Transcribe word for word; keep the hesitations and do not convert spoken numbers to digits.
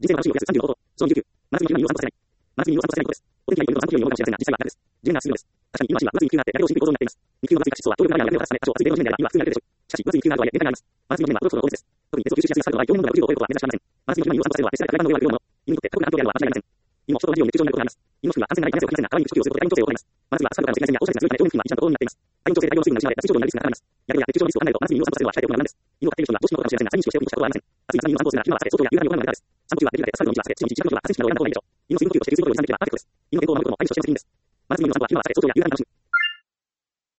人生の楽しみを増やすさんじゅうの方法。ゾーンじゅうきゅう。真夏に今にを散歩させない。真夏に今を散歩させないことです。お天気が良いこととさんじゅうよんよんかもしれませんが、実際は楽です。じゅうなな水曜です。確かに今の足は上末に急があって、だけど進行構造になっています。日給の末に過失は、動力の中には汗を出すため、多少暑い米の時点であれば、今普通になるでしょう。しかし、上末に急があるとはいえ、限界があります。真夏の面は、おろそろの効率です。特に熱を吸収しやすい春の場合、気温温度がろくじゅうどを超えることは珍しくありません。真夏に今にを散歩させるのは、熱が体の上を歩くようなもの。犬にとって過酷な環境であるのは間違いありません。犬も人と同じように熱中症になることがあります。犬の服は安全なライン汗をかきませんが、可愛い口呼吸をすることで体温調整を行います。真夏はアスファルトからの紫外線や放射線が強いため、表面付近は一番高温になっています。体温調整で体温の水分が失われ、脱水症状になるリスクが高まります。やけどや熱中症のリスクを考えると、真夏に犬を散歩させるのは控えておくのが無難です。犬を飼っている人にはどうしてもかもしれませんが、再認識をしておくに越したことはありません。暑い夏に犬を散歩するなら、昼間は避け、外や夕方に泳ぐのが良いからです。散歩中はできるだけアスファルトの道は避け、土の道、一番の道は河川敷などを選んだ方がいいでしょう。犬の水分補給として水分補給をに、さんできればパーフェクトです。犬の健康を守ることも相性してほしいんです。真夏に犬の散歩は昼間は避け、外や夕方に楽しむ。